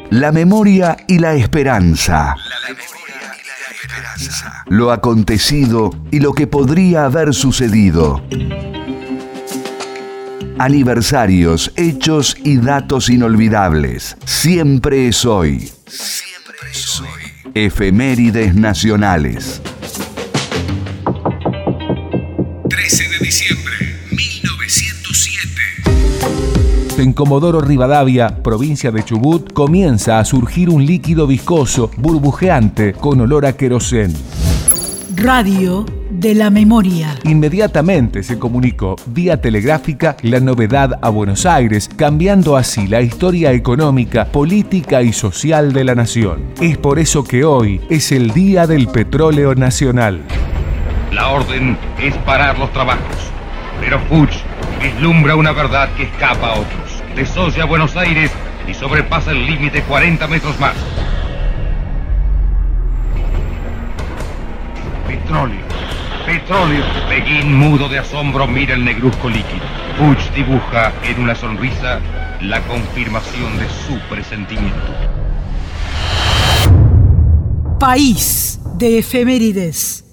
La memoria y la esperanza. Lo acontecido y lo que podría haber sucedido. Aniversarios, hechos y datos inolvidables. Siempre es hoy. Siempre es hoy. Efemérides nacionales. 13 de diciembre, 1907. En Comodoro Rivadavia, provincia de Chubut, comienza a surgir un líquido viscoso, burbujeante, con olor a querosén. Radio de la memoria. Inmediatamente se comunicó vía telegráfica la novedad a Buenos Aires, cambiando así la historia económica, política y social de la nación. Es por eso que hoy es el Día del Petróleo Nacional. La orden es parar los trabajos, pero Puig vislumbra una verdad que escapa a otros. Desolla Buenos Aires y sobrepasa el límite 40 metros más. Petróleo, petróleo. Beguín, mudo de asombro, mira el negruzco líquido. Puig dibuja en una sonrisa la confirmación de su presentimiento. País de efemérides.